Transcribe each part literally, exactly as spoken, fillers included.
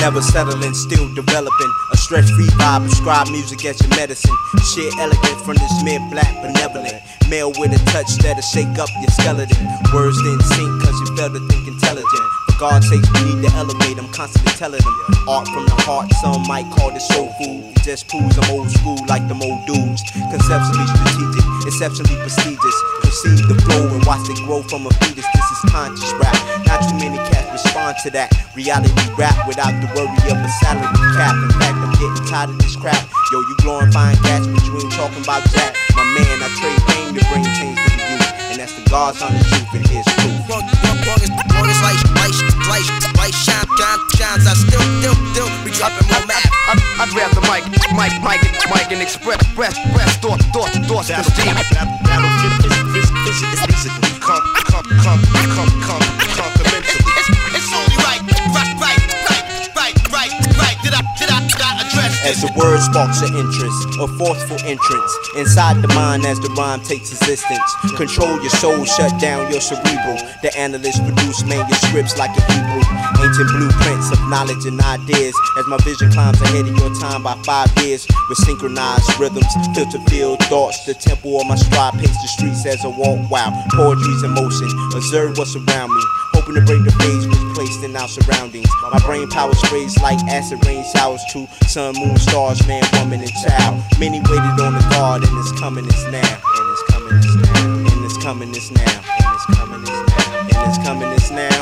Never settling, still developing. A stress-free vibe, prescribe music as your medicine. Shit elegant from this mid-black benevolent. Male with a touch that'll shake up your skeleton. Words didn't sink cause you failed to think intelligent. For God's sake, we need to elevate. I'm constantly telling them. Art from the heart, some might call this soul food. It just proves I'm old school like them old dudes. Conceptually strategic, exceptionally prestigious. Perceive the flow and watch it grow from a fetus. This is conscious rap. Not too many cats respond to that. Reality rap without the worry of a salary cap. In fact, I'm getting tired of this crap. Yo, you glorifying gats, but you ain't talking about Jack. My man, I trade pain to bring change to the youth. And that's the God's honest truth and his proof. Longest light, light, light, light, shine, shine, shines. I still, still, still be dropping more math. I'd grab the mic, mic, mic, mic, and express, press, press, thought, thought, thoughts, the steam. Battle physically, come, come, come, come, come, come, mentally. It's only right, right, right, right, right, right, right. Did I, did I, did I address this? As the word sparks your interest, a forceful entrance inside the mind as the rhyme takes existence. Control your soul, shut down your cerebral. The analysts produce manuscripts like a Hebrew. Ancient blueprints of knowledge and ideas. As my vision climbs ahead of your time by five years. With synchronized rhythms, filter field thoughts. The tempo of my stride pace the streets as I walk. Wow, poetry's in motion. Observe what's around me. Hoping to break the page was placed in our surroundings. My brain power sprays like acid rain showers to sun, moon, stars, man, woman, and child. Many waited on the guard, and it's coming, it's now. And it's coming, it's now. And it's coming, it's now. And it's coming, it's now. And it's coming, it's now.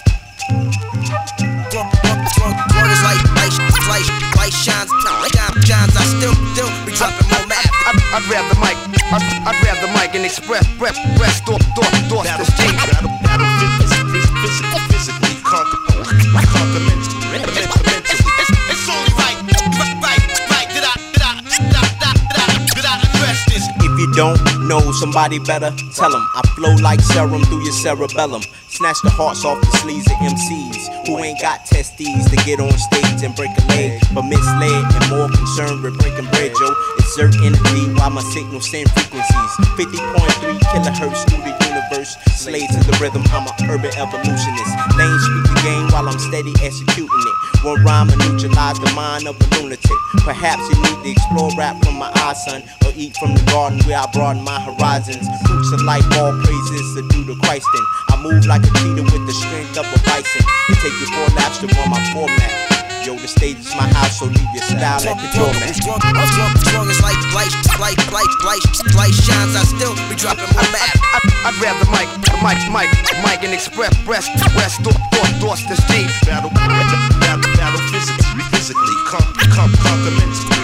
Longest light, light, light, light shines, shines. I still, still be dropping more math. I'd grab the mic, I'd, I'd grab the mic and express, press, press, thought, thought, thoughts, the steam. Battle, battle, physically, physically, conquer, conquer mentally. It's only right, right, right, right. Did I, did I, did I, did I, did I address this? If you don't know somebody better, tell them I flow like serum through your cerebellum. Snatch the hearts off the sleeves of M Cs who ain't got testes to get on stage and break a leg, but misled and more concerned with breaking bread, yo. Exert energy while my signal send frequencies. fifty point three kilohertz through the universe. Slaves to the rhythm, I'm an urban evolutionist. Lanes speak the game while I'm steady executing it. One rhyme will neutralize the mind of a lunatic. Perhaps you need to explore rap from my eye, son, or eat from the garden where I broaden my horizons. Fruits of life, all praises are due to Christin. I move like a cheetah with the strength of a bison. It take you four laps to run my format. Yo, the stage is my house, so leave your style at the doormat. Strongest light, light, light, light, light, light shines. I still be dropping more math. I'd, I'd grab the mic, mic, mic, mic, and express, press, press, thought, thought, thoughts, the steam. Battle, battle, battle, physically, physically, come, come, conquer mentally.